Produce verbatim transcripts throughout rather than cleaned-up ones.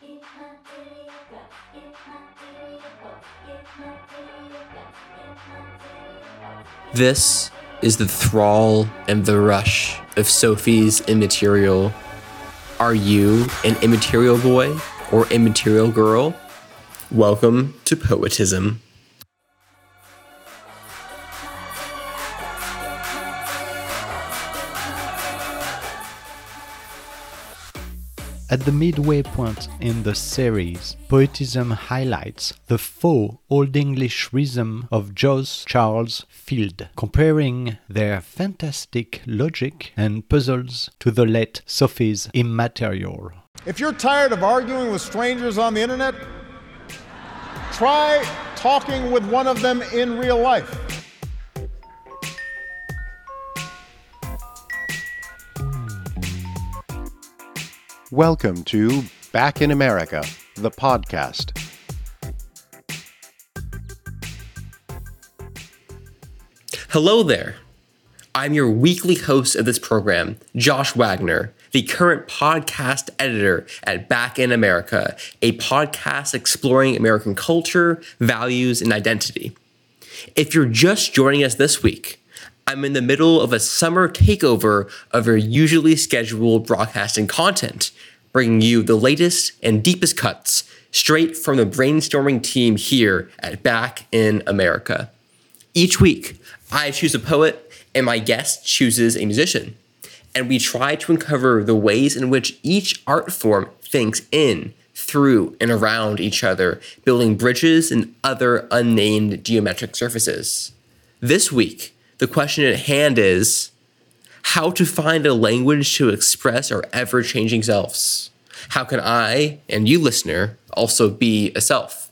This is the thrall and the rush of Sophie's Immaterial. Are you an immaterial boy or immaterial girl? Welcome to Poetism. At the midway point in the series, Poetism highlights the faux Old English rhythm of Josh Charles Field, comparing their fantastic logic and puzzles to the late Sophie's Immaterial. If you're tired of arguing with strangers on the internet, try talking with one of them in real life. Welcome to Back in America, the podcast. Hello there. I'm your weekly host of this program, Josh Wagner, the current podcast editor at Back in America, a podcast exploring American culture, values, and identity. If you're just joining us this week, I'm in the middle of a summer takeover of your usually scheduled broadcasting content, bringing you the latest and deepest cuts straight from the brainstorming team here at Back in America. Each week, I choose a poet and my guest chooses a musician, and we try to uncover the ways in which each art form thinks in, through, and around each other, building bridges and other unnamed geometric surfaces. This week, the question at hand is how to find a language to express our ever-changing selves. How can I, and you listener, also be a self?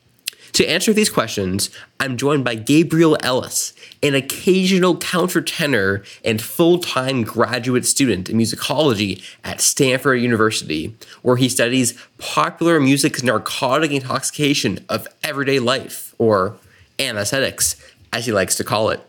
To answer these questions, I'm joined by Gabriel Ellis, an occasional countertenor and full-time graduate student in musicology at Stanford University, where he studies popular music's narcotic intoxication of everyday life, or anesthetics, as he likes to call it.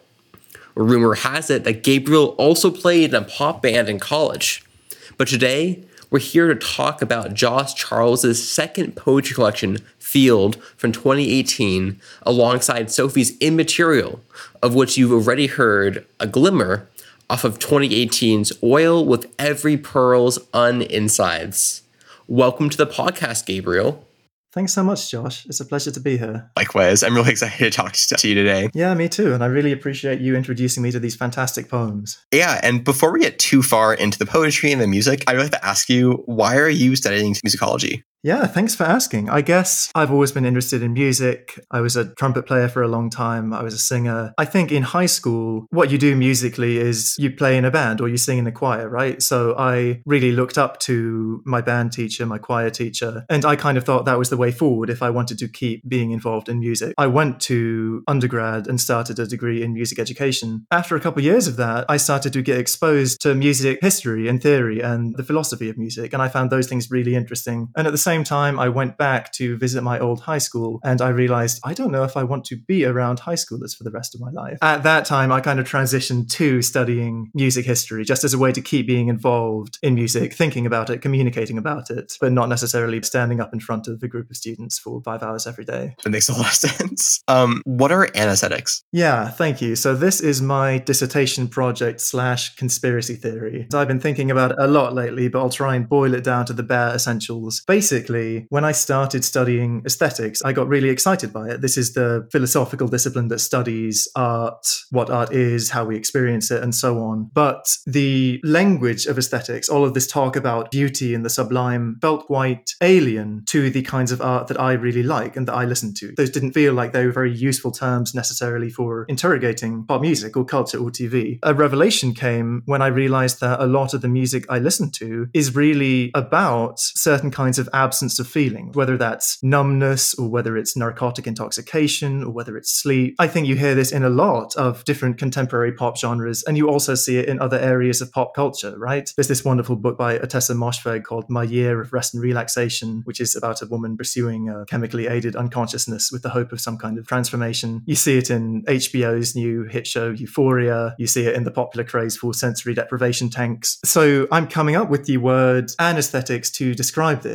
Rumor has it that Gabriel also played in a pop band in college. But today, we're here to talk about Josh Charles's second poetry collection, Field, from twenty eighteen, alongside Sophie's Immaterial, of which you've already heard a glimmer off of twenty eighteen's Oil with Every Pearl's Un-Insides. Welcome to the podcast, Gabriel. Thanks so much, Josh. It's a pleasure to be here. Likewise. I'm really excited to talk to you today. Yeah, me too. And I really appreciate you introducing me to these fantastic poems. Yeah, and before we get too far into the poetry and the music, I'd like to ask you, why are you studying musicology? Yeah, thanks for asking. I guess I've always been interested in music. I was a trumpet player for a long time. I was a singer. I think in high school, what you do musically is you play in a band or you sing in a choir, right? So I really looked up to my band teacher, my choir teacher, and I kind of thought that was the way forward if I wanted to keep being involved in music. I went to undergrad and started a degree in music education. After a couple of years of that, I started to get exposed to music history and theory and the philosophy of music, and I found those things really interesting. And at the same time, I went back to visit my old high school and I realized I don't know if I want to be around high schoolers for the rest of my life. At that time, I kind of transitioned to studying music history just as a way to keep being involved in music, thinking about it, communicating about it, but not necessarily standing up in front of a group of students for five hours every day. That makes a lot of sense. Um, what are anesthetics? Yeah, thank you. So this is my dissertation project slash conspiracy theory. I've been thinking about it a lot lately, but I'll try and boil it down to the bare essentials. Basically, when I started studying aesthetics, I got really excited by it. This is the philosophical discipline that studies art, what art is, how we experience it, and so on. But the language of aesthetics, all of this talk about beauty and the sublime, felt quite alien to the kinds of art that I really like and that I listen to. Those didn't feel like they were very useful terms necessarily for interrogating pop music or culture or T V. A revelation came when I realized that a lot of the music I listen to is really about certain kinds of absence of feeling, whether that's numbness or whether it's narcotic intoxication or whether it's sleep. I think you hear this in a lot of different contemporary pop genres, and you also see it in other areas of pop culture, right? There's this wonderful book by Ottessa Moshfegh called My Year of Rest and Relaxation, which is about a woman pursuing a chemically aided unconsciousness with the hope of some kind of transformation. You see it in H B O's new hit show Euphoria. You see it in the popular craze for sensory deprivation tanks. So I'm coming up with the word anesthetics to describe this because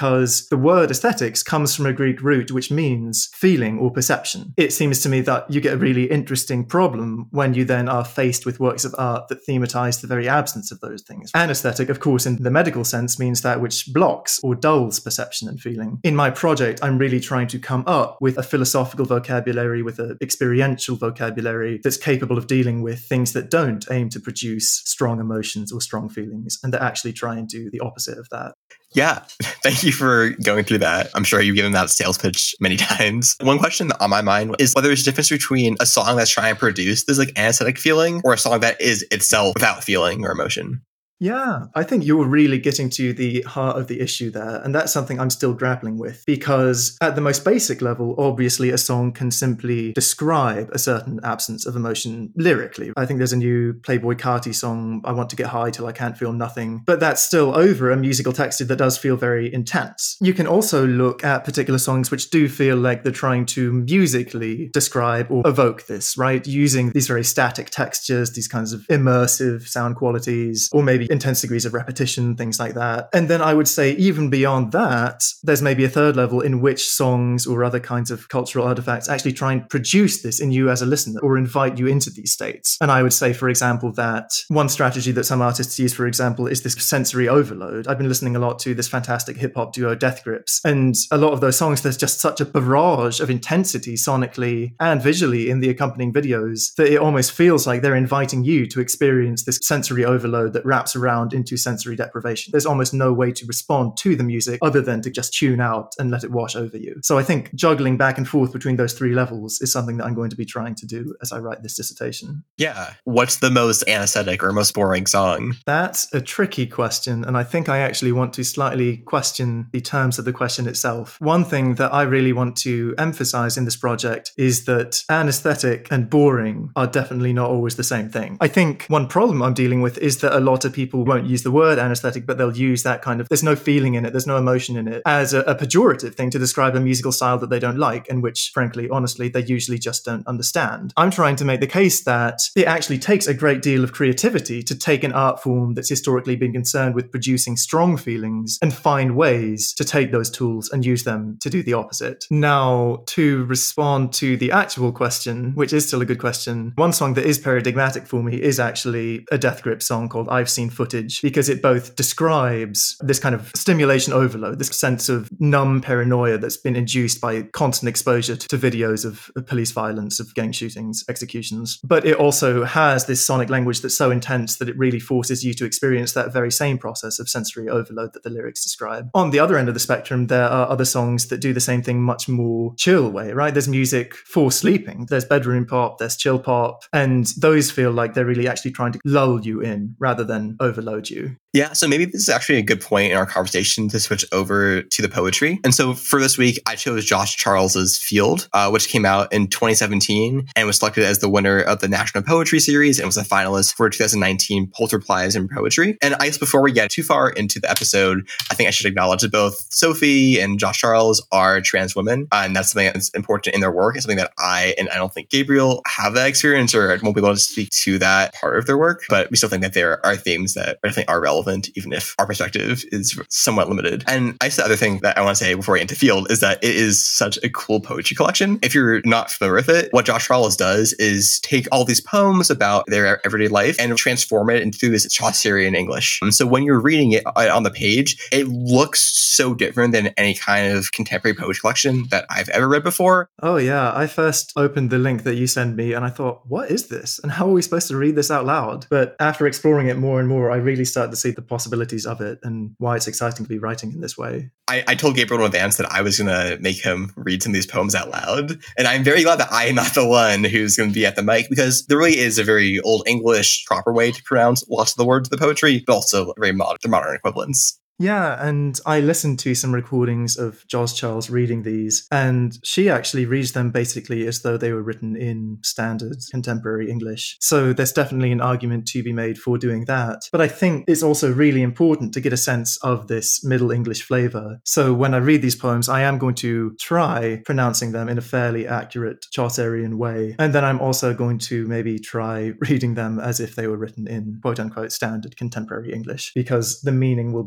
because the word aesthetics comes from a Greek root which means feeling or perception. It seems to me that you get a really interesting problem when you then are faced with works of art that thematize the very absence of those things. Anesthetic, of course, in the medical sense, means that which blocks or dulls perception and feeling. In my project, I'm really trying to come up with a philosophical vocabulary, with an experiential vocabulary that's capable of dealing with things that don't aim to produce strong emotions or strong feelings, and that actually try and do the opposite of that. Yeah, thank you for going through that. I'm sure you've given that sales pitch many times. One question on my mind is whether there's a difference between a song that's trying to produce this like anesthetic feeling or a song that is itself without feeling or emotion. Yeah, I think you're really getting to the heart of the issue there. And that's something I'm still grappling with, because at the most basic level, obviously a song can simply describe a certain absence of emotion lyrically. I think there's a new Playboi Carti song, I Want to Get High Till I Can't Feel Nothing, but that's still over a musical text that does feel very intense. You can also look at particular songs which do feel like they're trying to musically describe or evoke this, right? Using these very static textures, these kinds of immersive sound qualities, or maybe intense degrees of repetition, things like that. And then I would say even beyond that, there's maybe a third level in which songs or other kinds of cultural artifacts actually try and produce this in you as a listener or invite you into these states. And I would say, for example, that one strategy that some artists use, for example, is this sensory overload. I've been listening a lot to this fantastic hip-hop duo Death Grips, and a lot of those songs, there's just such a barrage of intensity sonically and visually in the accompanying videos that it almost feels like they're inviting you to experience this sensory overload that wraps around into sensory deprivation. There's almost no way to respond to the music other than to just tune out and let it wash over you. So I think juggling back and forth between those three levels is something that I'm going to be trying to do as I write this dissertation. Yeah. What's the most anesthetic or most boring song? That's a tricky question, and I think I actually want to slightly question the terms of the question itself. One thing that I really want to emphasize in this project is that anesthetic and boring are definitely not always the same thing. I think one problem I'm dealing with is that a lot of people won't use the word anesthetic, but they'll use that kind of, there's no feeling in it, there's no emotion in it, as a, a pejorative thing to describe a musical style that they don't like, and which, frankly, honestly, they usually just don't understand. I'm trying to make the case that it actually takes a great deal of creativity to take an art form that's historically been concerned with producing strong feelings and find ways to take those tools and use them to do the opposite. Now, to respond to the actual question, which is still a good question, one song that is paradigmatic for me is actually a Death Grip song called I've Seen Footage, because it both describes this kind of stimulation overload, this sense of numb paranoia that's been induced by constant exposure to, to videos of, of police violence, of gang shootings, executions. But it also has this sonic language that's so intense that it really forces you to experience that very same process of sensory overload that the lyrics describe. On the other end of the spectrum, there are other songs that do the same thing much more chill way, right? There's music for sleeping, there's bedroom pop, there's chill pop, and those feel like they're really actually trying to lull you in rather than overload you. Yeah, so maybe this is actually a good point in our conversation to switch over to the poetry. And so for this week, I chose Josh Charles's Field, uh, which came out in twenty seventeen and was selected as the winner of the National Poetry Series and was a finalist for two thousand nineteen Pulitzer Prize in Poetry. And I guess before we get too far into the episode, I think I should acknowledge that both Sophie and Josh Charles are trans women, uh, and that's something that's important in their work. It's something that I, and I don't think Gabriel, have that experience or won't be able to speak to that part of their work, but we still think that there are themes that definitely are relevant, even if our perspective is somewhat limited. And I guess the other thing that I want to say before we get into Field is that it is such a cool poetry collection. If you're not familiar with it, what Josh Charles does is take all these poems about their everyday life and transform it into this Chaucerian English. And so when you're reading it on the page, it looks so different than any kind of contemporary poetry collection that I've ever read before. Oh yeah, I first opened the link that you sent me and I thought, what is this? And how are we supposed to read this out loud? But after exploring it more and more, I really started to see the possibilities of it and why it's exciting to be writing in this way. I, I told Gabriel in advance that I was going to make him read some of these poems out loud. And I'm very glad that I am not the one who's going to be at the mic, because there really is a very old English proper way to pronounce lots of the words of the poetry, but also very modern, the modern equivalents. Yeah, and I listened to some recordings of Josh Charles reading these, and she actually reads them basically as though they were written in standard contemporary English. So there's definitely an argument to be made for doing that. But I think it's also really important to get a sense of this Middle English flavor. So when I read these poems, I am going to try pronouncing them in a fairly accurate Chaucerian way. And then I'm also going to maybe try reading them as if they were written in quote unquote standard contemporary English, because the meaning will be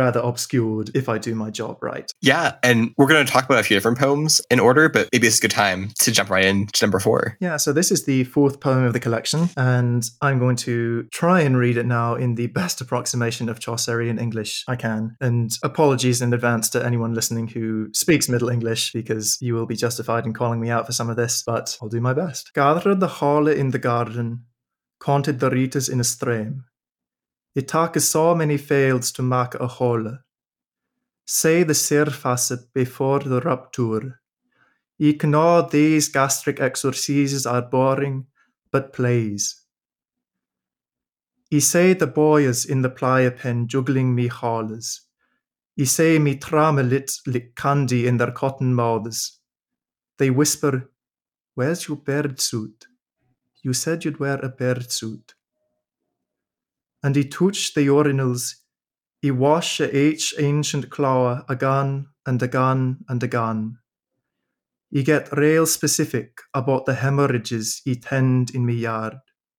rather obscured if I do my job right. Yeah, and we're going to talk about a few different poems in order, but maybe it's a good time to jump right in to number four. Yeah, so this is the fourth poem of the collection, and I'm going to try and read it now in the best approximation of Chaucerian English I can. And apologies in advance to anyone listening who speaks Middle English, because you will be justified in calling me out for some of this, but I'll do my best. Gathered the hale in the garden, counted the reeters in a stream. It take so many fields to make a hole. Say the surface before the rupture. Ye know these gastric exercises are boring, but please. Ye say the boys in the playa pen juggling me holes. Ye say me tramelit lick candy in their cotton mouths. They whisper, "Where's your bird suit? You said you'd wear a bird suit." And he touched the urinals, he washed each ancient claw again and again and again. He get real specific about the hemorrhages he tend in me yard.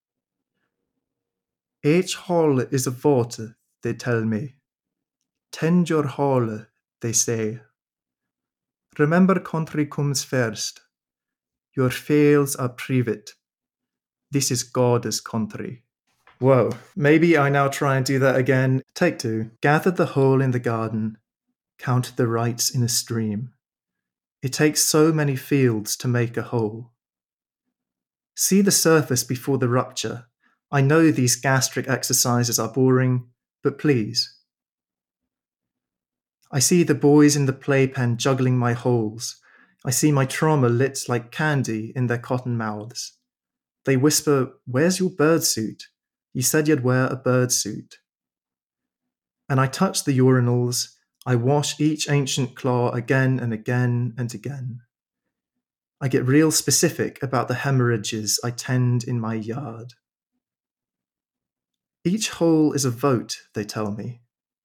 Each hole is a water, they tell me. Tend your hole, they say. Remember country comes first. Your fields are private. This is God's country. Whoa, maybe I now try and do that again. Take two. Gather the hole in the garden. Count the rights in a stream. It takes so many fields to make a hole. See the surface before the rupture. I know these gastric exercises are boring, but please. I see the boys in the playpen juggling my holes. I see my trauma lit like candy in their cotton mouths. They whisper, "Where's your bird suit? You said you'd wear a bird suit." And I touch the urinals. I wash each ancient claw again and again and again. I get real specific about the hemorrhages I tend in my yard. Each hole is a vote, they tell me.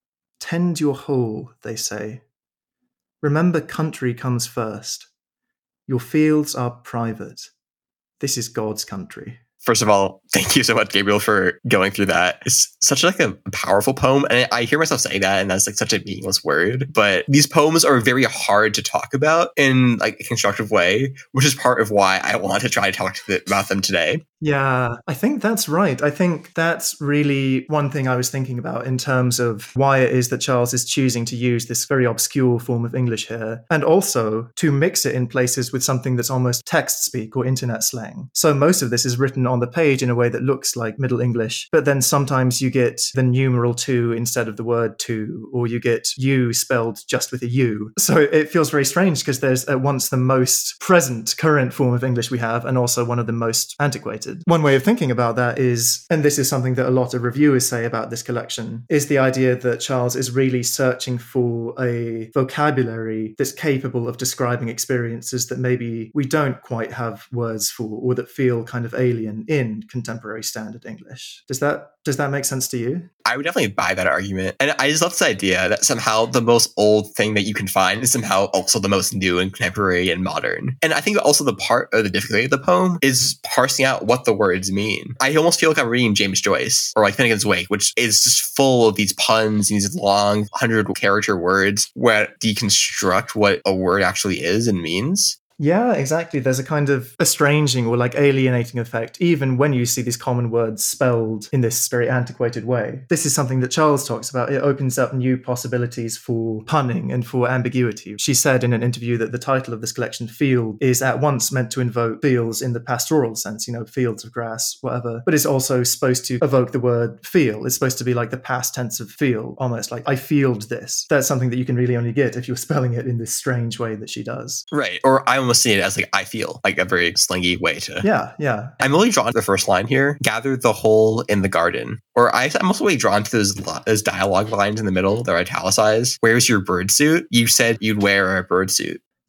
Tend your hole, they say. Remember, country comes first. Your fields are private. This is God's country. First of all, thank you so much, Gabriel, for going through that. It's such like a powerful poem. And I hear myself saying that, and that's like such a meaningless word. But these poems are very hard to talk about in like a constructive way, which is part of why I want to try to talk to the, about them today. Yeah, I think that's right. I think that's really one thing I was thinking about in terms of why it is that Charles is choosing to use this very obscure form of English here, and also to mix it in places with something that's almost text speak or internet slang. So most of this is written on the page in a way that looks like Middle English, but then sometimes you get the numeral two instead of the word two, or you get you spelled just with a U. So it feels very strange because there's at once the most present current form of English we have and also one of the most antiquated. One way of thinking about that is, and this is something that a lot of reviewers say about this collection, is the idea that Charles is really searching for a vocabulary that's capable of describing experiences that maybe we don't quite have words for, or that feel kind of alien in contemporary standard English. Does that does that make sense to you? I would definitely buy that argument. And I just love this idea that somehow the most old thing that you can find is somehow also the most new and contemporary and modern. And I think also the part of the difficulty of the poem is parsing out what the words mean. I almost feel like I'm reading James Joyce or like Finnegan's Wake, which is just full of these puns and these long hundred character words where deconstruct what a word actually is and means. Yeah, exactly. There's a kind of estranging or like alienating effect, even when you see these common words spelled in this very antiquated way. This is something that Charles talks about. It opens up new possibilities for punning and for ambiguity. She said in an interview that the title of this collection, Field, is at once meant to invoke fields in the pastoral sense, you know, fields of grass, whatever, but it's also supposed to evoke the word feel. It's supposed to be like the past tense of feel, almost like I feeled this. That's something that you can really only get if you're spelling it in this strange way that she does. Right. Or I almost see it as like I feel, like a very slangy way to. Yeah, yeah. I'm really drawn to the first line here. Gather the hole in the garden. Or I, I'm also really drawn to those those dialogue lines in the middle that are italicized. Where's your bird suit? You said you'd wear a bird suit.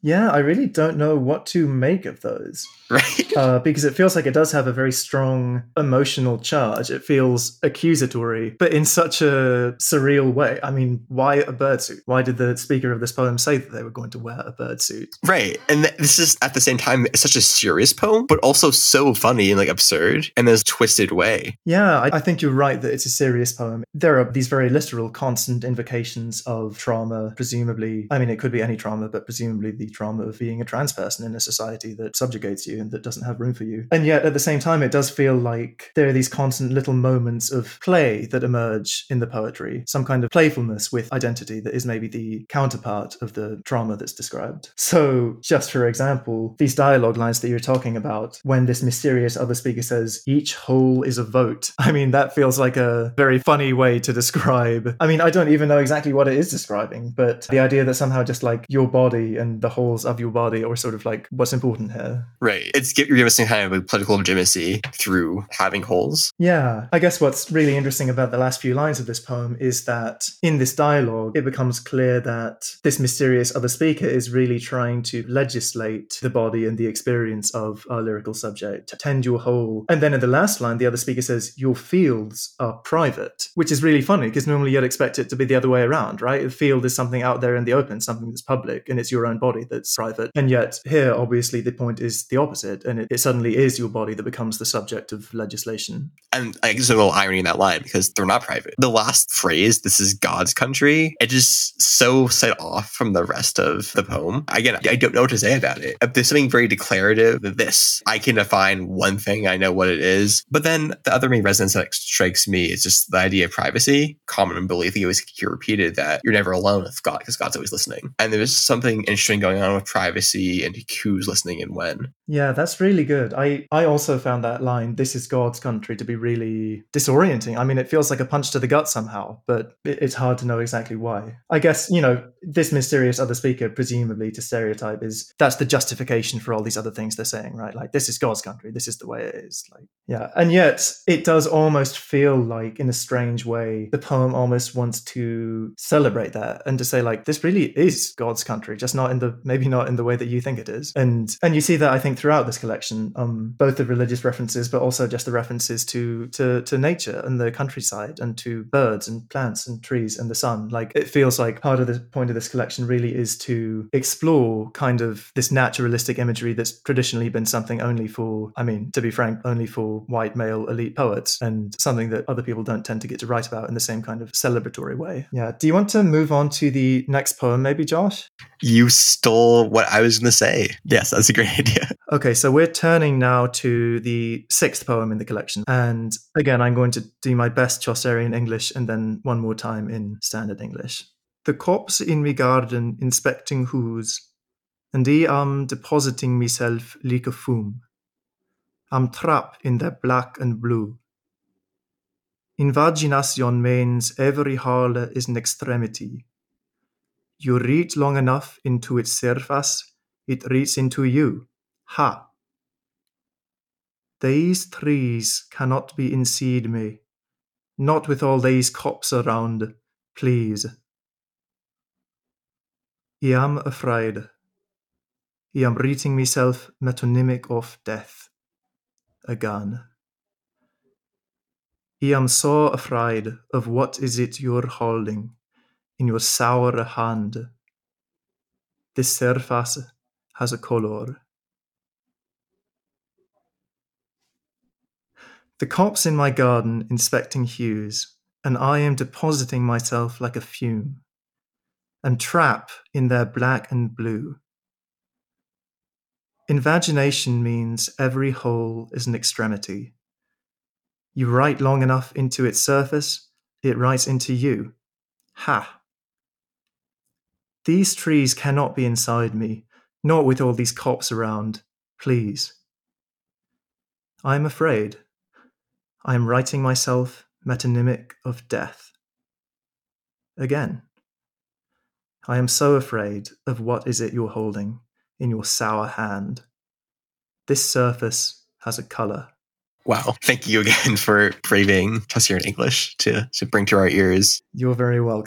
Yeah, I really don't know what to make of those. Right? Uh, because it feels like it does have a very strong emotional charge. It feels accusatory, but in such a surreal way. I mean, why a bird suit? Why did the speaker of this poem say that they were going to wear a bird suit? Right. And th- this is at the same time it's such a serious poem, but also so funny and like absurd in this twisted way. Yeah, I, I think you're right that it's a serious poem. There are these very literal constant invocations of trauma, presumably. I mean, it could be any trauma, but presumably the trauma of being a trans person in a society that subjugates you and that doesn't have room for you. And yet at the same time, it does feel like there are these constant little moments of play that emerge in the poetry, some kind of playfulness with identity that is maybe the counterpart of the trauma that's described. So just for example, these dialogue lines that you're talking about, when this mysterious other speaker says, each hole is a vote. I mean, that feels like a very funny way to describe. I mean, I don't even know exactly what it is describing, but the idea that somehow just like your body and the holes of your body are sort of like what's important here. Right. It's you're giving some kind of like political legitimacy through having holes. Yeah. I guess what's really interesting about the last few lines of this poem is that in this dialogue, it becomes clear that this mysterious other speaker is really trying to legislate the body and the experience of our lyrical subject. Tend your hole. And then in the last line, the other speaker says, your fields are private, which is really funny because normally you'd expect it to be the other way around, right? A field is something out there in the open, something that's public, and it's your own body that's private. And yet here, obviously, the point is the opposite, and it, it suddenly is your body that becomes the subject of legislation. And I guess there's a little irony in that line because they're not private. The last phrase, this is God's country, it just so set off from the rest of the poem. Again, I don't know what to say about it. There's something very declarative. This, I can define one thing, I know what it is. But then the other main resonance that strikes me is just the idea of privacy. Common belief, you always hear repeated that you're never alone with God because God's always listening. And there's something interesting going on with privacy and who's listening and when. Yeah, that's really good. I, I also found that line, this is God's country, to be really disorienting. I mean, it feels like a punch to the gut somehow, but it, it's hard to know exactly why. I guess, you know, this mysterious other speaker, presumably to stereotype, is that's the justification for all these other things they're saying, right? Like, this is God's country. This is the way it is. Like, yeah. And yet it does almost feel like, in a strange way, the poem almost wants to celebrate that and to say, like, this really is God's country, just not in the, maybe not in the way that you think it is. And, and you see that, I think, throughout this collection, um, both the religious references, but also just the references to, to, to nature and the countryside and to birds and plants and trees and the sun. Like, it feels like part of the point of this collection really is to explore kind of this naturalistic imagery that's traditionally been something only for, I mean, to be frank, only for white male elite poets, and something that other people don't tend to get to write about in the same kind of celebratory way. Yeah. Do you want to move on to the next poem, maybe, Josh? You stole what I was going to say. Yes, that's a great idea. Okay, so we're turning now to the sixth poem in the collection. And again, I'm going to do my best Chaucerian English and then one more time in standard English. The cops in me garden inspecting who's, and I am depositing myself like a fume. I'm trapped in their black and blue. Invagination means every hole is an extremity. You reach long enough into its surface, it reaches into you. Ha! These trees cannot be inside me, not with all these cops around, please. I am afraid. I am reading myself metonymic of death. Again. I am so afraid of what is it you're holding in your sour hand. This surface has a color. The cops in my garden inspecting hues, and I am depositing myself like a fume, and trap in their black and blue. Invagination means every hole is an extremity. You write long enough into its surface, it writes into you. Ha! These trees cannot be inside me, not with all these cops around, please. I am afraid. I am writing myself metonymic of death. Again. I am so afraid of what is it you're holding in your sour hand. This surface has a color. Wow. Thank you again for braving Chaucerian English to, to bring to our ears. You're very welcome.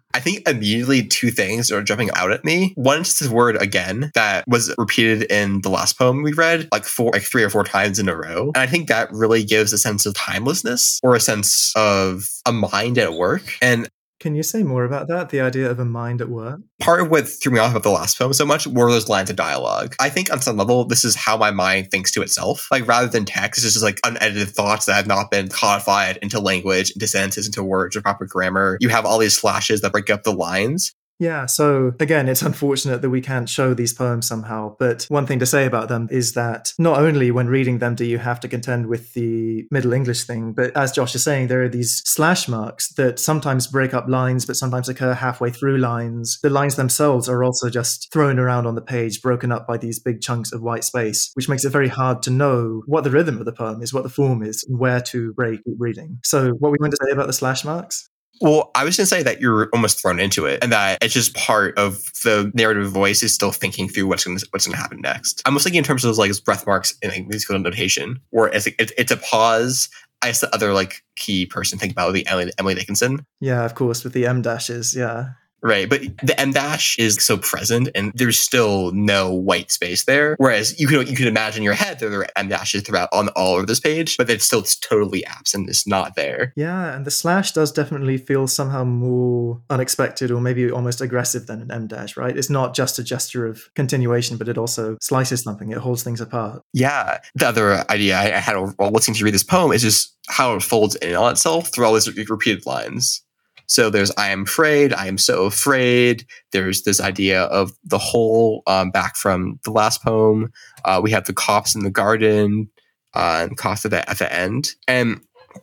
I think immediately two things are jumping out at me. One is this word again that was repeated in the last poem we read like four, like three or four times in a row. And I think that really gives a sense of timelessness or a sense of a mind at work. And can you say more about that? The idea of a mind at work? Part of what threw me off about the last poem so much were those lines of dialogue. I think on some level, this is how my mind thinks to itself. Like rather than text, it's just like unedited thoughts that have not been codified into language, into sentences, into words or proper grammar. You have all these flashes that break up the lines. Yeah, so again, it's unfortunate that we can't show these poems somehow, but one thing to say about them is that not only when reading them do you have to contend with the Middle English thing, but as Josh is saying, there are these slash marks that sometimes break up lines, but sometimes occur halfway through lines. The lines themselves are also just thrown around on the page, broken up by these big chunks of white space, which makes it very hard to know what the rhythm of the poem is, what the form is, and where to break reading. So what we want to say about the slash marks? Well, I was going to say that you're almost thrown into it and that it's just part of the narrative voice is still thinking through what's going to, what's going to happen next. I'm almost thinking in terms of like breath marks in like, musical notation, where it's, it, it's a pause. I guess the other like key person think about would be Emily, Emily Dickinson. Yeah, of course, with the M dashes, yeah. Right, but the M dash is so present and there's still no white space there. Whereas you could you could imagine in your head there are M dashes throughout on all over this page, but it's still totally absent. It's not there. Yeah, and the slash does definitely feel somehow more unexpected or maybe almost aggressive than an M dash, right? It's not just a gesture of continuation, but it also slices something. It holds things apart. Yeah. The other idea I had while listening to you read this poem is just how it folds in on itself through all these repeated lines. So there's I am afraid, I am so afraid. There's this idea of the whole um, back from the last poem. Uh, we have the cops in the garden uh, and cops at the, at the end. And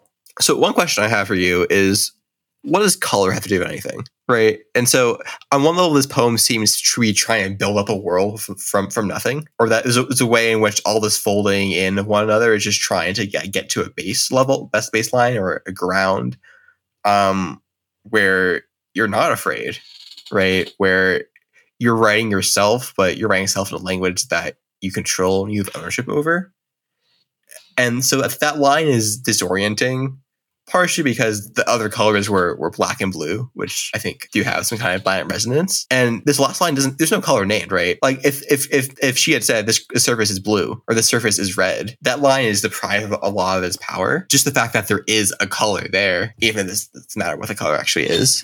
so one question I have for you is, what does color have to do with anything? Right. And so on one level, this poem seems to be trying to build up a world from, from, from nothing, or that is a, is a way in which all this folding in of one another is just trying to get, get to a base level, best baseline or a ground. Um, where you're not afraid, right? Where you're writing yourself, but you're writing yourself in a language that you control and you have ownership over. And so if that line is disorienting, partially because the other colors were, were black and blue, which I think do have some kind of violent resonance. And this last line doesn't, there's no color named, right? Like if if if if she had said this surface is blue or the surface is red, that line is deprived of a lot of its power. Just the fact that there is a color there, even if it doesn't matter what the color actually is.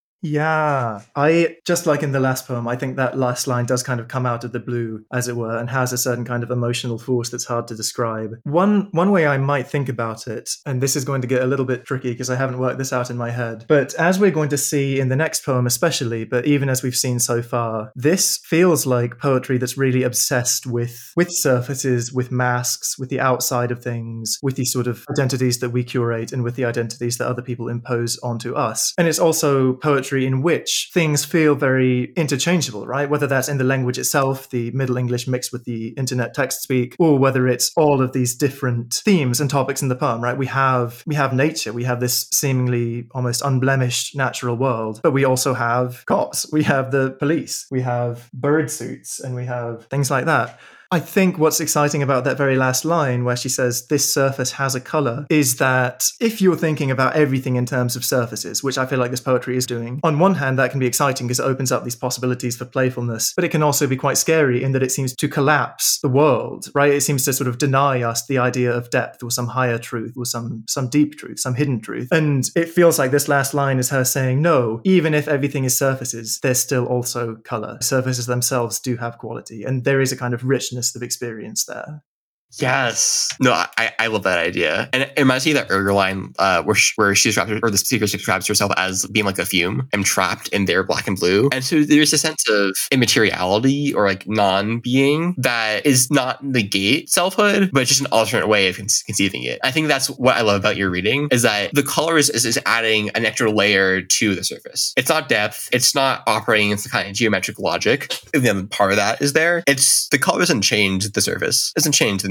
Yeah, I just like in the last poem, I think that last line does kind of come out of the blue, as it were, and has a certain kind of emotional force that's hard to describe. One one way I might think about it, and this is going to get a little bit tricky because I haven't worked this out in my head, but as we're going to see in the next poem especially, but even as we've seen so far, this feels like poetry that's really obsessed with, with surfaces, with masks, with the outside of things, with these sort of identities that we curate and with the identities that other people impose onto us. And it's also poetry in which things feel very interchangeable, right? Whether that's in the language itself, the Middle English mixed with the internet text speak, or whether it's all of these different themes and topics in the poem, right? We have we have nature, we have this seemingly almost unblemished natural world, but we also have cops, we have the police, we have bird suits, and we have things like that. I think what's exciting about that very last line where she says, this surface has a color, is that if you're thinking about everything in terms of surfaces, which I feel like this poetry is doing, on one hand, that can be exciting because it opens up these possibilities for playfulness, but it can also be quite scary in that it seems to collapse the world, right? It seems to sort of deny us the idea of depth or some higher truth or some, some deep truth, some hidden truth. And it feels like this last line is her saying, no, even if everything is surfaces, there's still also color. Surfaces themselves do have quality, and there is a kind of richness of experience there. Yes. No, I, I love that idea. And it reminds me of that earlier line uh, where she, where she's trapped, or the speaker describes herself as being like a fume. I'm trapped in their black and blue. And so there's a sense of immateriality or like non-being that is not negate selfhood, but just an alternate way of con- conceiving it. I think that's what I love about your reading is that the color is, is, is adding an extra layer to the surface. It's not depth. It's not operating in some kind of geometric logic. And then part of that is there. It's the color doesn't change the surface. It doesn't change the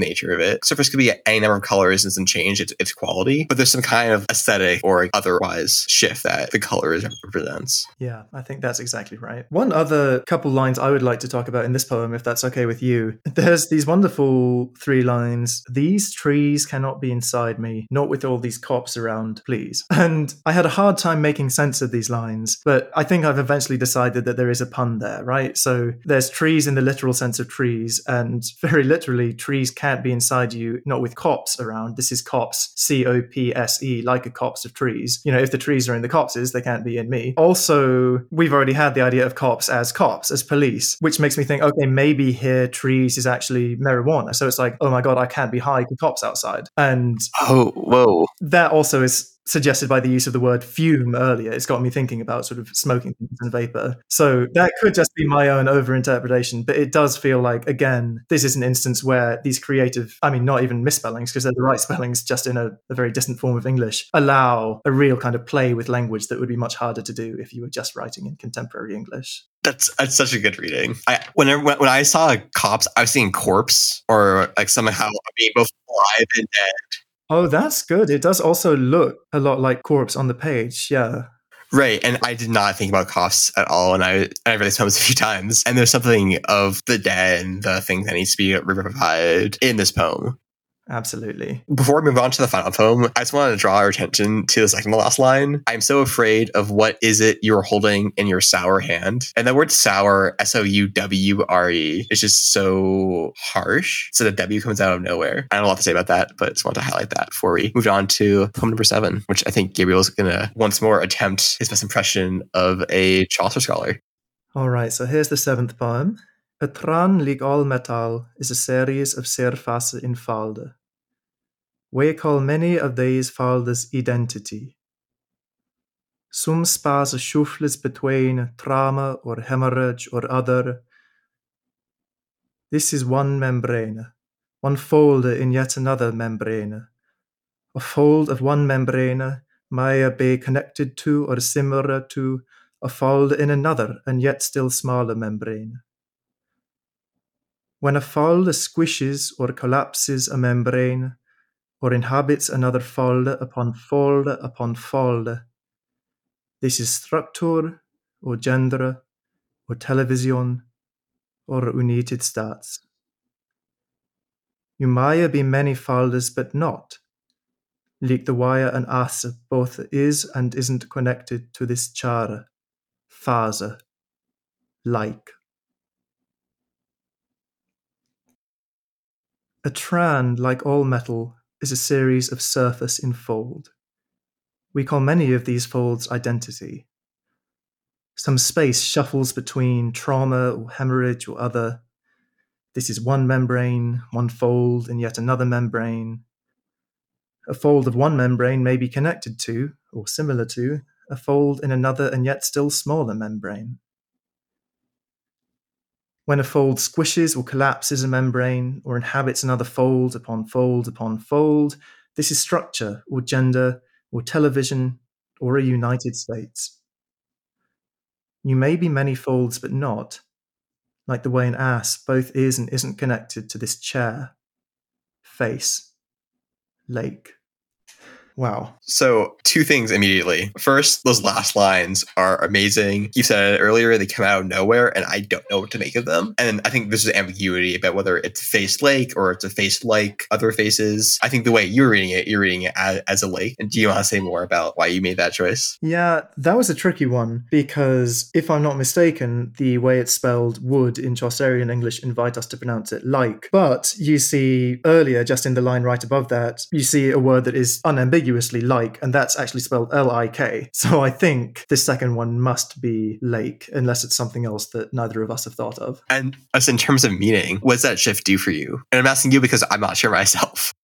nature of it. Surface could be any number of colors and doesn't change its, its quality, but there's some kind of aesthetic or otherwise shift that the color represents. Yeah, I think that's exactly right. One other couple lines I would like to talk about in this poem, if that's okay with you. There's these wonderful three lines. These trees cannot be inside me, not with all these cops around, please. And I had a hard time making sense of these lines, but I think I've eventually decided that there is a pun there, right? So there's trees in the literal sense of trees, and very literally, trees can't be inside you, not with cops around. This is cops, C O P S E, like a copse of trees. You know, if the trees are in the copses, they can't be in me. Also, we've already had the idea of cops as cops, as police, which makes me think, okay, maybe here trees is actually marijuana. So it's like, oh my God, I can't be high with cops outside. And oh, whoa. That also is suggested by the use of the word fume earlier. It's got me thinking about sort of smoking things and vapor. So that could just be my own overinterpretation, but it does feel like, again, this is an instance where these creative, I mean, not even misspellings, because they're the right spellings, just in a, a very distant form of English, allow a real kind of play with language that would be much harder to do if you were just writing in contemporary English. That's, that's such a good reading. I, whenever, when, when I saw cops, I was seeing corpse or like somehow being both alive and dead. Oh, that's good. It does also look a lot like corpse on the page. Yeah. Right. And I did not think about cops at all. And I, I read these poems a few times. And there's something of the dead and the thing that needs to be revivified in this poem. Absolutely. Before we move on to the final poem, I just wanted to draw our attention to the second to last line. I'm so afraid of what is it you're holding in your sour hand. And the word sour, S O U W R E, is just so harsh. So the W comes out of nowhere. I don't know what to say about that, but just want to highlight that before we move on to poem number seven, which I think Gabriel's going to once more attempt his best impression of a Chaucer scholar. All right, so here's the seventh poem. A tran lig all metal is a series of surfaces in falde. We call many of these faldes identity. Some sparse shuffles between trauma or hemorrhage or other. This is one membrane, one fold in yet another membrane. A fold of one membrane may be connected to or similar to a fold in another and yet still smaller membrane. When a fold squishes or collapses a membrane, or inhabits another fold upon fold upon fold, this is structure, or gender, or television, or united stats. You may be many folds, but not, like the wire and us both is and isn't connected to this chara, phase, like. A tran, like all metal, is a series of surface in fold. We call many of these folds identity. Some space shuffles between trauma or hemorrhage or other. This is one membrane, one fold, and yet another membrane. A fold of one membrane may be connected to, or similar to, a fold in another and yet still smaller membrane. When a fold squishes or collapses a membrane or inhabits another fold upon fold upon fold, this is structure or gender or television or a United States. You may be many folds but not, like the way an ass both is and isn't connected to this chair, face, lake. Wow. So two things immediately. First, those last lines are amazing. You said it earlier, they come out of nowhere, and I don't know what to make of them. And I think there's an ambiguity about whether it's face lake or it's a face like other faces. I think the way you're reading it, you're reading it as, as a lake. And do you want to say more about why you made that choice? Yeah, that was a tricky one, because if I'm not mistaken, the way it's spelled would in Chaucerian English invite us to pronounce it like. But you see earlier, just in the line right above that, you see a word that is unambiguous like, and that's actually spelled L I K. So I think this second one must be lake, unless it's something else that neither of us have thought of. And as in terms of meaning, what does that shift do for you? And I'm asking you because I'm not sure myself.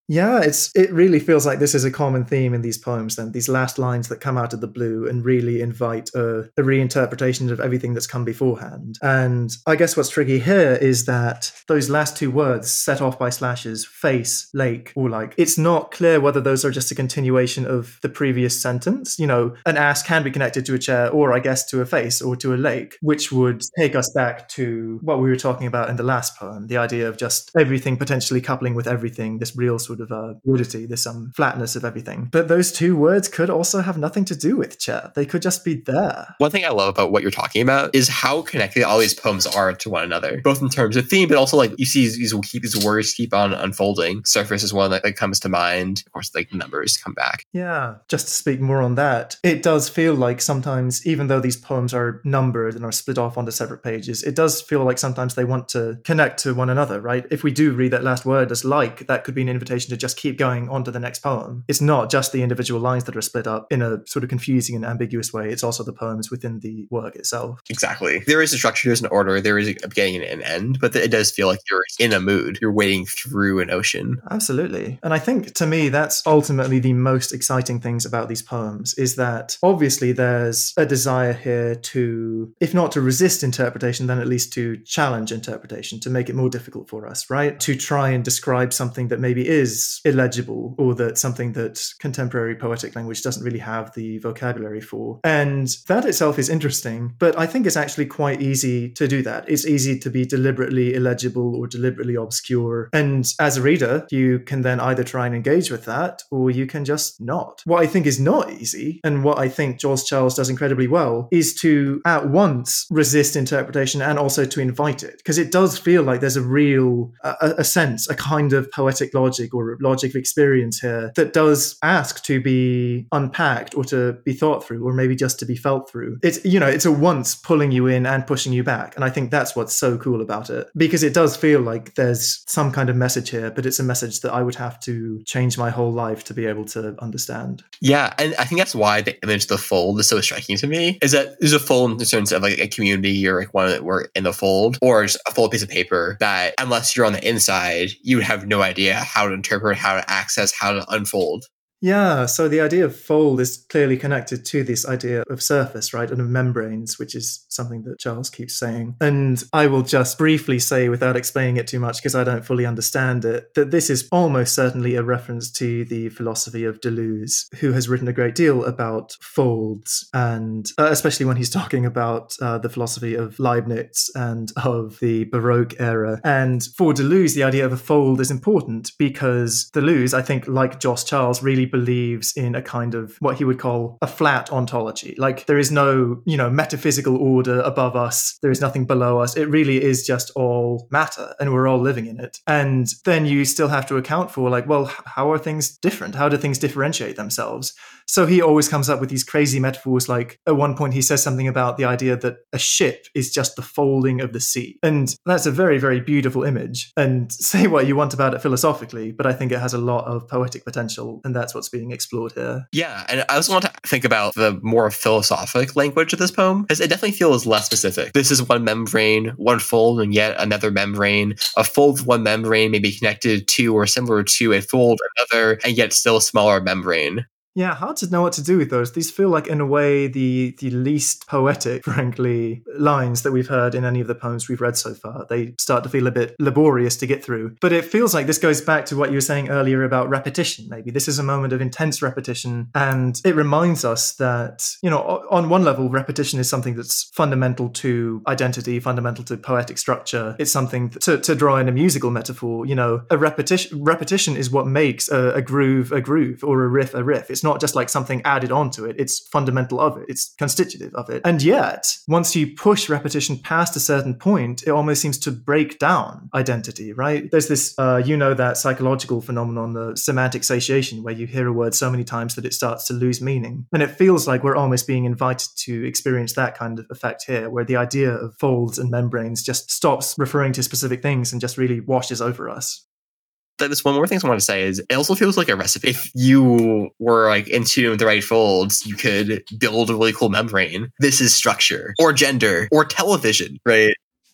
Yeah, it's it really feels like this is a common theme in these poems then, these last lines that come out of the blue and really invite a, a reinterpretation of everything that's come beforehand. And I guess what's tricky here is that those last two words set off by slashes, face, lake, or like, it's not clear whether those are just a continuation of the previous sentence. You know, an ass can be connected to a chair or I guess to a face or to a lake, which would take us back to what we were talking about in the last poem, the idea of just everything potentially coupling with everything, this real sort of uh, fluidity, this um, flatness of everything. But those two words could also have nothing to do with chair. They could just be there. One thing I love about what you're talking about is how connected all these poems are to one another, both in terms of theme, but also like you see these, keep these words keep on unfolding. Surface is one that like, comes to mind. Of course, like numbers come back. Yeah, just to speak more on that, it does feel like sometimes, even though these poems are numbered and are split off onto separate pages, it does feel like sometimes they want to connect to one another, right? If we do read that last word as like, that could be an invitation to just keep going on to the next poem. It's not just the individual lines that are split up in a sort of confusing and ambiguous way. It's also the poems within the work itself. Exactly. There is a structure, there's an order, there is a beginning and an end, but it does feel like you're in a mood. You're wading through an ocean. Absolutely. And I think to me, that's ultimately the most exciting things about these poems is that obviously there's a desire here to, if not to resist interpretation, then at least to challenge interpretation, to make it more difficult for us, right? To try and describe something that maybe is illegible or that something that contemporary poetic language doesn't really have the vocabulary for. And that itself is interesting, but I think it's actually quite easy to do that. It's easy to be deliberately illegible or deliberately obscure. And as a reader, you can then either try and engage with that or you can just not. What I think is not easy, and what I think Joyce Charles does incredibly well, is to at once resist interpretation and also to invite it. Because it does feel like there's a real, a, a sense, a kind of poetic logic or logic of experience here that does ask to be unpacked or to be thought through or maybe just to be felt through. It's, you know, it's a once pulling you in and pushing you back. And I think that's what's so cool about it, because it does feel like there's some kind of message here, but it's a message that I would have to change my whole life to be able to understand. Yeah, and I think that's why the image of the fold is so striking to me, is that there's a fold in terms of like a community or like one that we're in the fold, or just a fold piece of paper that unless you're on the inside, you would have no idea how to interpret, how to access, how to unfold. Yeah, so the idea of fold is clearly connected to this idea of surface, right, and of membranes, which is something that Charles keeps saying. And I will just briefly say, without explaining it too much, because I don't fully understand it, that this is almost certainly a reference to the philosophy of Deleuze, who has written a great deal about folds, and uh, especially when he's talking about uh, the philosophy of Leibniz and of the Baroque era. And for Deleuze, the idea of a fold is important because Deleuze, I think, like Joyce Charles, really believes in a kind of what he would call a flat ontology. Like there is no, you know, metaphysical order above us. There is nothing below us. It really is just all matter and we're all living in it. And then you still have to account for like, well, how are things different? How do things differentiate themselves? So he always comes up with these crazy metaphors. Like at one point he says something about the idea that a ship is just the folding of the sea. And that's a very, very beautiful image. And say what you want about it philosophically, but I think it has a lot of poetic potential. And that's what's being explored here. Yeah, and I also want to think about the more philosophic language of this poem, because it definitely feels less specific. This is one membrane, one fold, and yet another membrane. A fold of one membrane may be connected to or similar to a fold of another, and yet still a smaller membrane. Yeah, hard to know what to do with those. These feel like, in a way, the the least poetic, frankly, lines that we've heard in any of the poems we've read so far. They start to feel a bit laborious to get through. But it feels like this goes back to what you were saying earlier about repetition, maybe. This is a moment of intense repetition, and it reminds us that, you know, on one level, repetition is something that's fundamental to identity, fundamental to poetic structure. It's something that, to, to draw in a musical metaphor, you know, a repetition repetition is what makes a, a groove a groove or a riff a riff. It's not just like something added onto it. It's fundamental of it. It's constitutive of it. And yet, once you push repetition past a certain point, it almost seems to break down identity, right? There's this, uh, you know, that psychological phenomenon, the semantic satiation, where you hear a word so many times that it starts to lose meaning. And it feels like we're almost being invited to experience that kind of effect here, where the idea of folds and membranes just stops referring to specific things and just really washes over us. There's one more thing I want to say is it also feels like a recipe. If you were like into the right folds, you could build a really cool membrane. This is structure or gender or television, right?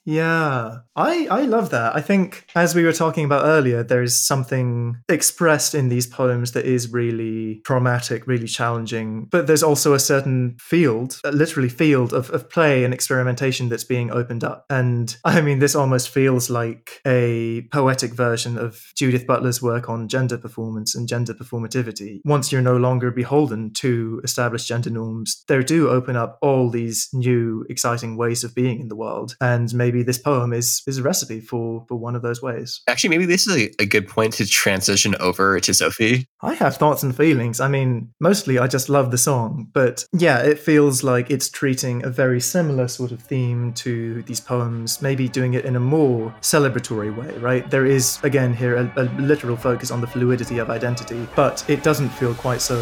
Yeah, I, I love that. I think, as we were talking about earlier, there's something expressed in these poems that is really traumatic, really challenging. But there's also a certain field, a literally field of, of play and experimentation that's being opened up. And I mean, this almost feels like a poetic version of Judith Butler's work on gender performance and gender performativity. Once you're no longer beholden to established gender norms, there do open up all these new, exciting ways of being in the world. And maybe this poem is is a recipe for, for one of those ways. Actually, maybe this is a, a good point to transition over to Sophie. I have thoughts and feelings. I mean, mostly I just love the song. But yeah, it feels like it's treating a very similar sort of theme to these poems, maybe doing it in a more celebratory way, right? There is, again, here a, a literal focus on the fluidity of identity, but it doesn't feel quite so...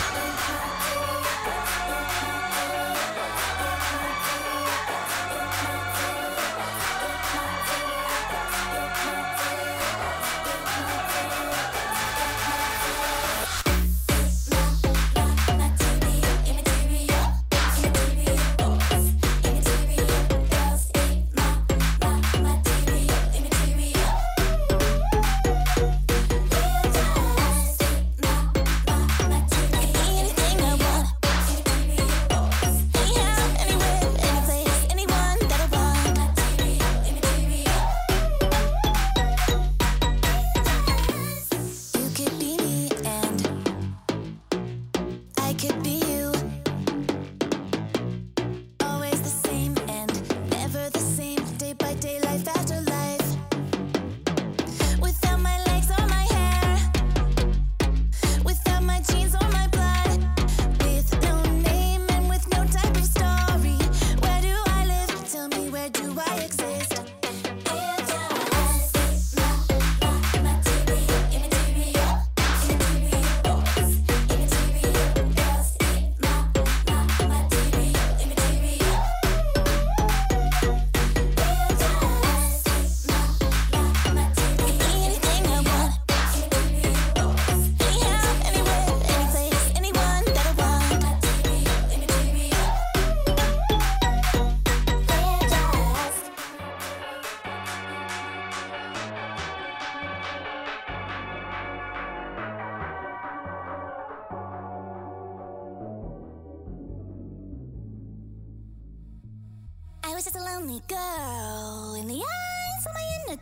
I was just a lonely girl in the eyes of my inner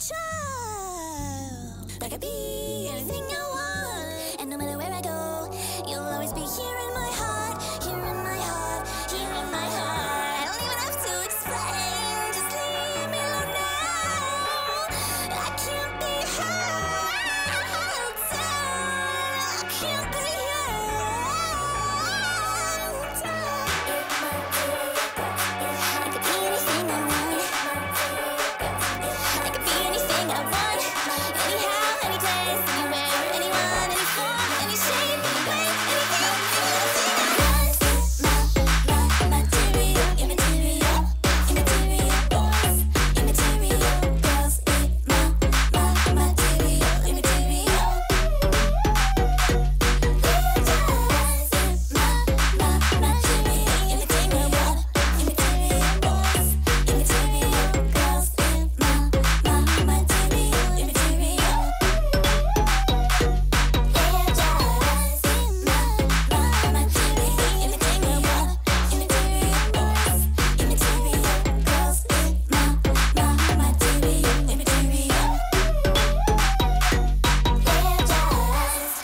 child. I could be anything I want, and no matter where I go, you'll always be here in my heart, here in my heart, here in my heart. I don't even have to explain, just leave me alone now. I can't be held down, I can't be held down. I could be anything I want. I could be anything I want. Anyhow, any place, anywhere, anyone, any form, any shape, any way, anything, anything I want. My, my, material, immaterial, immaterial boys, immaterial girls. My, my, material, immaterial. My, my, material, anything I want. Immaterial boys, immaterial girls. My, my, material, immaterial. They're just my, my, material, anything I want. Immaterial boys, immaterial girls. My, my, material, immaterial. They're just.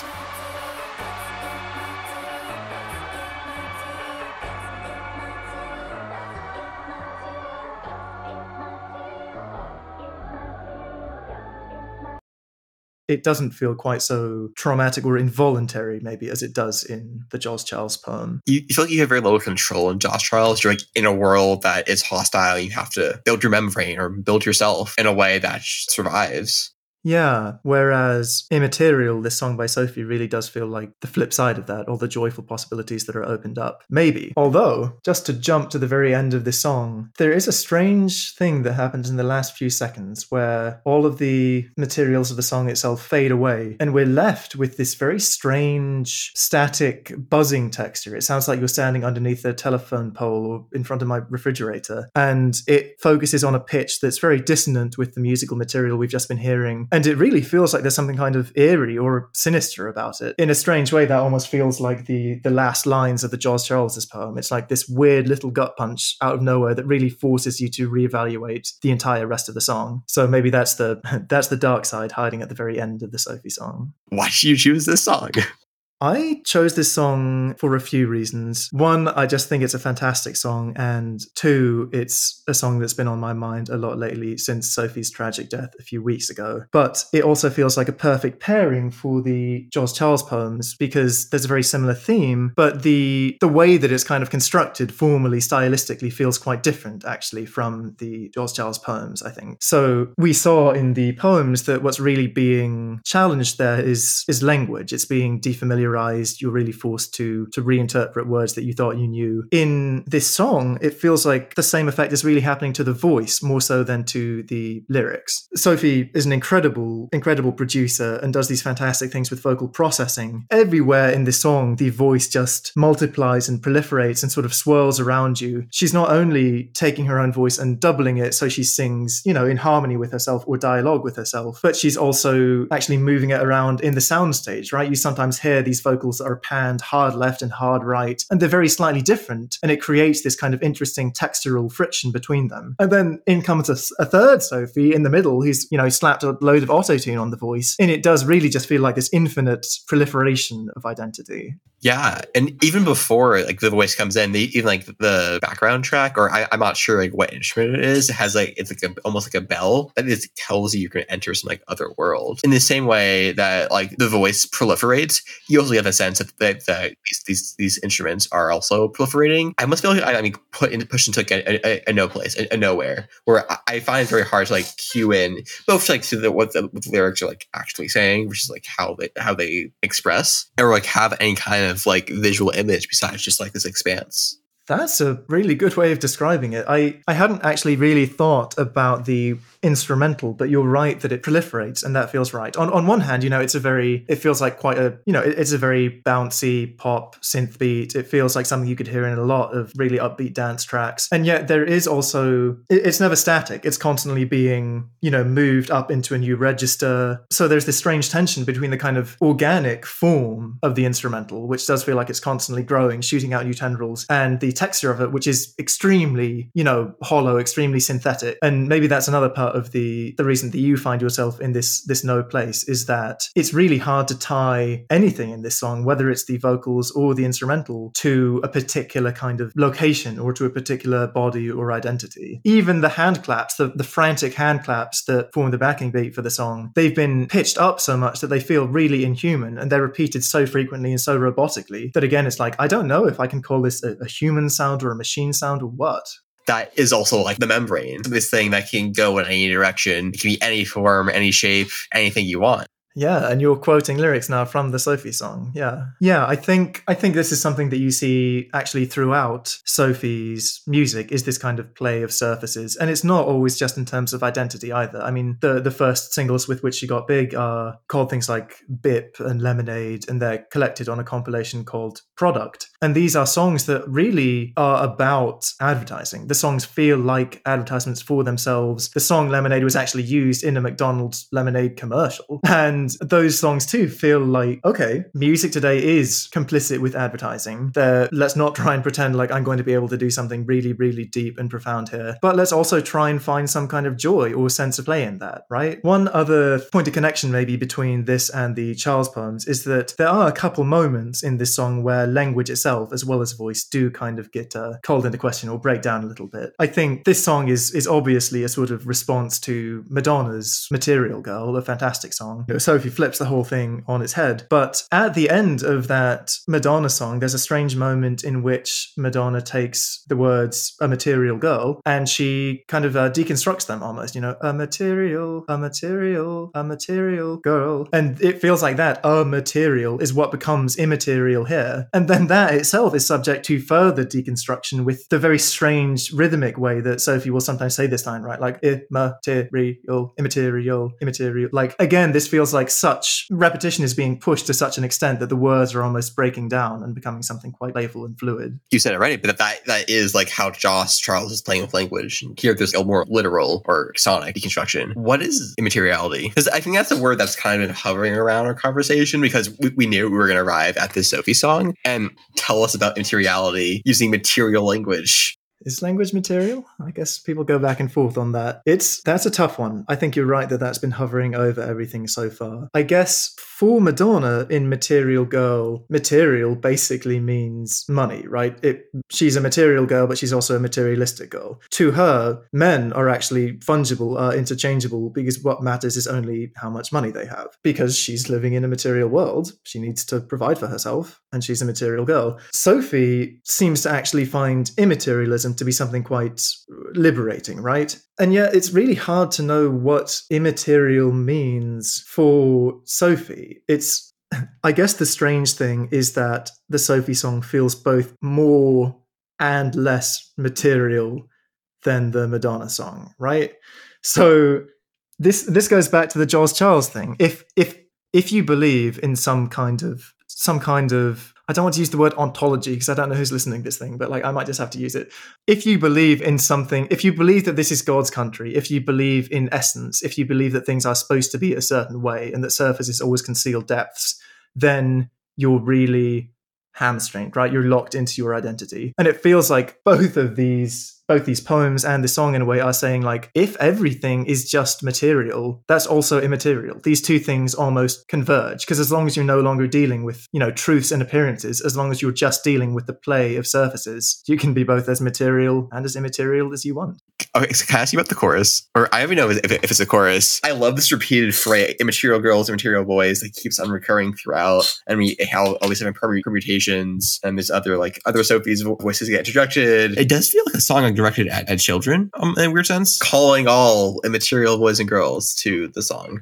It doesn't feel quite so traumatic or involuntary, maybe, as it does in the Josh Charles poem. You, you feel like you have very little control in Josh Charles. You're like in a world that is hostile. You have to build your membrane or build yourself in a way that survives. Yeah, whereas Immaterial, this song by Sophie, really does feel like the flip side of that, all the joyful possibilities that are opened up. Maybe. Although, just to jump to the very end of this song, there is a strange thing that happens in the last few seconds where all of the materials of the song itself fade away, and we're left with this very strange, static, buzzing texture. It sounds like you're standing underneath a telephone pole or in front of my refrigerator, and it focuses on a pitch that's very dissonant with the musical material we've just been hearing. And it really feels like there's something kind of eerie or sinister about it. In a strange way, that almost feels like the, the last lines of the George Charles's poem. It's like this weird little gut punch out of nowhere that really forces you to reevaluate the entire rest of the song. So maybe that's the that's the dark side hiding at the very end of the Sophie song. Why did you choose this song? I chose this song for a few reasons. One, I just think it's a fantastic song. And two, it's a song that's been on my mind a lot lately since Sophie's tragic death a few weeks ago. But it also feels like a perfect pairing for the George Charles poems because there's a very similar theme, but the the way that it's kind of constructed formally, stylistically, feels quite different actually from the George Charles poems, I think. So we saw in the poems that what's really being challenged there is, is language. It's being defamiliarized. You're really forced to to reinterpret words that you thought you knew. In this song, it feels like the same effect is really happening to the voice more so than to the lyrics. Sophie is an incredible, incredible producer and does these fantastic things with vocal processing. Everywhere in this song, the voice just multiplies and proliferates and sort of swirls around you. She's not only taking her own voice and doubling it so she sings, you know, in harmony with herself or dialogue with herself, but she's also actually moving it around in the soundstage, right? You sometimes hear these vocals that are panned hard left and hard right, and they're very slightly different, and it creates this kind of interesting textural friction between them. And then in comes a, a third Sophie in the middle who's, you know, slapped a load of auto-tune on the voice, and it does really just feel like this infinite proliferation of identity. Yeah, and even before like the voice comes in, the, even like the background track, or I, I'm not sure like what instrument it is, it has like it's like a, almost like a bell that it tells you you're going to enter some like other world. In the same way that like the voice proliferates, you also get the sense that, that, that these, these these instruments are also proliferating. I must feel like I, I mean put in pushed into like a, a, a no place, a, a nowhere, where I, I find it very hard to like cue in both like to the what the, what the lyrics are like actually saying versus like how they how they express, or like have any kind of of like visual image besides just like this expanse. That's a really good way of describing it. I, I hadn't actually really thought about the instrumental, but you're right that it proliferates, and that feels right. On on one hand, you know, it's a very, it feels like quite a, you know, it, it's a very bouncy pop synth beat. It feels like something you could hear in a lot of really upbeat dance tracks. And yet there is also, it, it's never static. It's constantly being, you know, moved up into a new register. So there's this strange tension between the kind of organic form of the instrumental, which does feel like it's constantly growing, shooting out new tendrils, and the texture of it, which is extremely, you know, hollow, extremely synthetic. And maybe that's another part of the the reason that you find yourself in this this no place, is that it's really hard to tie anything in this song, whether it's the vocals or the instrumental, to a particular kind of location or to a particular body or identity. Even the hand claps, the, the frantic hand claps that form the backing beat for the song, they've been pitched up so much that they feel really inhuman, and they're repeated so frequently and so robotically that again, it's like, I don't know if I can call this a, a human sound or a machine sound or what. That is also like the membrane, this thing that can go in any direction. It can be any form, any shape, anything you want. Yeah, and you're quoting lyrics now from the Sophie song. Yeah. Yeah, I think I think this is something that you see actually throughout Sophie's music, is this kind of play of surfaces. And it's not always just in terms of identity either. I mean, the, the first singles with which she got big are called things like Bip and Lemonade, and they're collected on a compilation called Product. And these are songs that really are about advertising. The songs feel like advertisements for themselves. The song Lemonade was actually used in a McDonald's lemonade commercial. And those songs too feel like, okay, music today is complicit with advertising. They're, let's not try and pretend like I'm going to be able to do something really, really deep and profound here. But let's also try and find some kind of joy or sense of play in that, right? One other point of connection maybe between this and the Charles poems is that there are a couple moments in this song where language itself itself, as well as voice, do kind of get uh, called into question or break down a little bit. I think this song is is obviously a sort of response to Madonna's Material Girl, a fantastic song. You know, Sophie flips the whole thing on its head. But at the end of that Madonna song, there's a strange moment in which Madonna takes the words "a material girl" and she kind of uh, deconstructs them almost, you know, a material, a material, a material girl. And it feels like that, a material, is what becomes immaterial here. And then that itself is subject to further deconstruction with the very strange rhythmic way that Sophie will sometimes say this line, right? Like, immaterial, immaterial, immaterial. Like, again, this feels like such repetition is being pushed to such an extent that the words are almost breaking down and becoming something quite playful and fluid. You said it right, but that that is like how Josh Charles is playing with language. Here, there's a more literal or sonic deconstruction. What is immateriality? Because I think that's a word that's kind of been hovering around our conversation because we, we knew we were going to arrive at this Sophie song and tell us about materiality using material language. Is language material? I guess people go back and forth on that. It's that's a tough one. I think you're right that that's been hovering over everything so far. I guess for Madonna in Material Girl, material basically means money, right? It, she's a material girl, but she's also a materialistic girl. To her, men are actually fungible, uh, interchangeable, because what matters is only how much money they have. Because she's living in a material world, she needs to provide for herself, and she's a material girl. Sophie seems to actually find immaterialism to be something quite liberating, right? And yet it's really hard to know what immaterial means for Sophie. It's, I guess the strange thing is that the Sophie song feels both more and less material than the Madonna song, right? So this this goes back to the Josh Charles thing. If if if you believe in some kind of some kind of I don't want to use the word ontology because I don't know who's listening to this thing, but like I might just have to use it. If you believe in something, if you believe that this is God's country, if you believe in essence, if you believe that things are supposed to be a certain way and that surfaces always conceal depths, then you're really hamstringed, right? You're locked into your identity. And it feels like both of these both these poems and the song in a way are saying like, if everything is just material, that's also immaterial. These two things almost converge because as long as you're no longer dealing with, you know, truths and appearances, as long as you're just dealing with the play of surfaces, you can be both as material and as immaterial as you want. Okay, so can I ask you about the chorus? Or I don't even know if, if it's a chorus. I love this repeated phrase, immaterial girls, immaterial boys, that keeps on recurring throughout. And we how all these different permutations and there's other like other Sophie's voices get interjected. It does feel like a song like directed at, at children um, in a weird sense, calling all immaterial boys and girls to the song.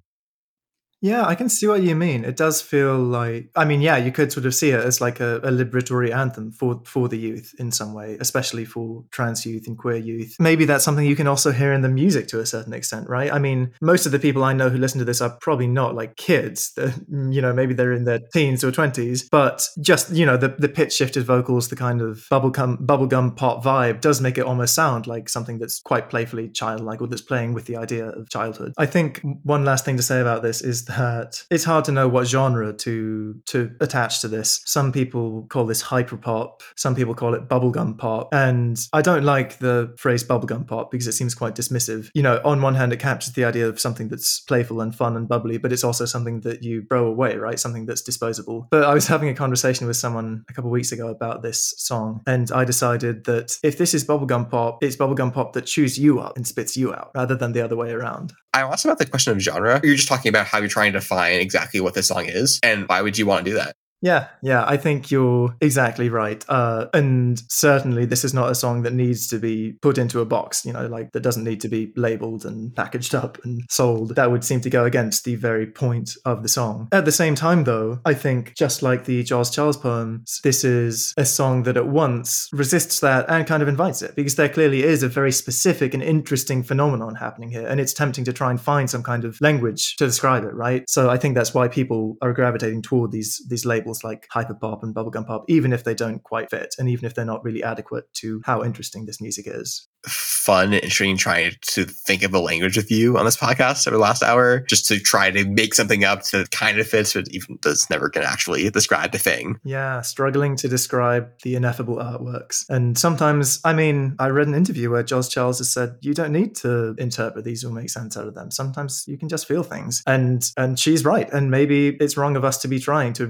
Yeah, I can see what you mean. It does feel like, I mean, yeah, you could sort of see it as like a, a liberatory anthem for, for the youth in some way, especially for trans youth and queer youth. Maybe that's something you can also hear in the music to a certain extent, right? I mean, most of the people I know who listen to this are probably not like kids. They're, you know, maybe they're in their teens or twenties, but just, you know, the, the pitch shifted vocals, the kind of bubblegum, bubblegum pop vibe does make it almost sound like something that's quite playfully childlike or that's playing with the idea of childhood. I think one last thing to say about this is that it's hard to know what genre to to attach to this. Some people call this hyperpop, some people call it bubblegum pop, and I don't like the phrase bubblegum pop because it seems quite dismissive. You know, on one hand, it captures the idea of something that's playful and fun and bubbly, but it's also something that you throw away, right? Something that's disposable. But I was having a conversation with someone a couple of weeks ago about this song, and I decided that if this is bubblegum pop, it's bubblegum pop that chews you up and spits you out rather than the other way around. I asked about the question of genre. You're just talking about how you're trying to define exactly what this song is, and why would you want to do that? Yeah, yeah, I think you're exactly right. Uh, and certainly this is not a song that needs to be put into a box, you know, like that doesn't need to be labeled and packaged up and sold. That would seem to go against the very point of the song. At the same time, though, I think just like the Josh Charles poems, this is a song that at once resists that and kind of invites it, because there clearly is a very specific and interesting phenomenon happening here. And it's tempting to try and find some kind of language to describe it, right? So I think that's why people are gravitating toward these, these labels like hyperpop and bubblegum pop, even if they don't quite fit and even if they're not really adequate to how interesting this music is. Fun and interesting trying to think of a language with you on this podcast over the last hour, just to try to make something up that kind of fits, but even does never can actually describe the thing. Yeah, struggling to describe the ineffable artworks. And sometimes, I mean, I read an interview where Josh Charles has said, you don't need to interpret these or make sense out of them. Sometimes you can just feel things. And and she's right. And maybe it's wrong of us to be trying to read a lot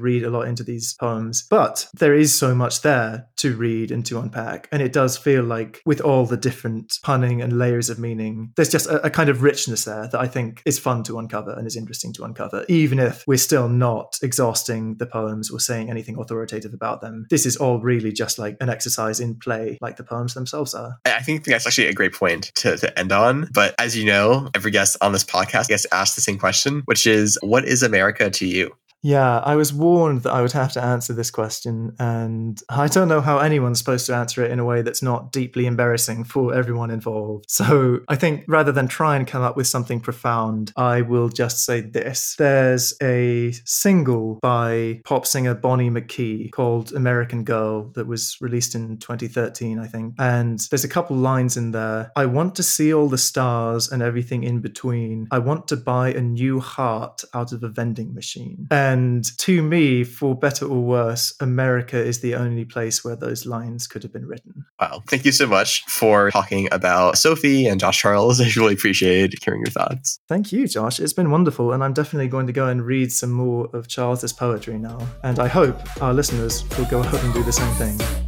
into these poems. But there is so much there to read and to unpack. And it does feel like with all the different punning and layers of meaning, there's just a, a kind of richness there that I think is fun to uncover and is interesting to uncover, even if we're still not exhausting the poems or saying anything authoritative about them. This is all really just like an exercise in play, like the poems themselves are. I think that's actually a great point to, to end on. But as you know, every guest on this podcast gets asked the same question, which is, what is America to you? Yeah, I was warned that I would have to answer this question, and I don't know how anyone's supposed to answer it in a way that's not deeply embarrassing for everyone involved. So I think rather than try and come up with something profound, I will just say this. There's a single by pop singer Bonnie McKee called American Girl that was released in twenty thirteen, I think. And there's a couple lines in there. I want to see all the stars and everything in between. I want to buy a new heart out of a vending machine. And And to me, for better or worse, America is the only place where those lines could have been written. Wow. Thank you so much for talking about Sophie and Josh Charles. I really appreciated hearing your thoughts. Thank you, Josh. It's been wonderful. And I'm definitely going to go and read some more of Charles's poetry now. And I hope our listeners will go out and do the same thing.